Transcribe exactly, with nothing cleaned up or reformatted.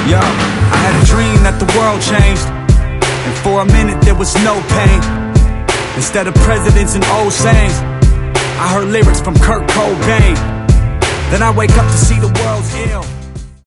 Yo, I had a dream that the world changed, and for a minute there was no pain. Instead of presidents and old sayings, I heard lyrics from Kurt Cobain. Then I wake up to see the world's ill.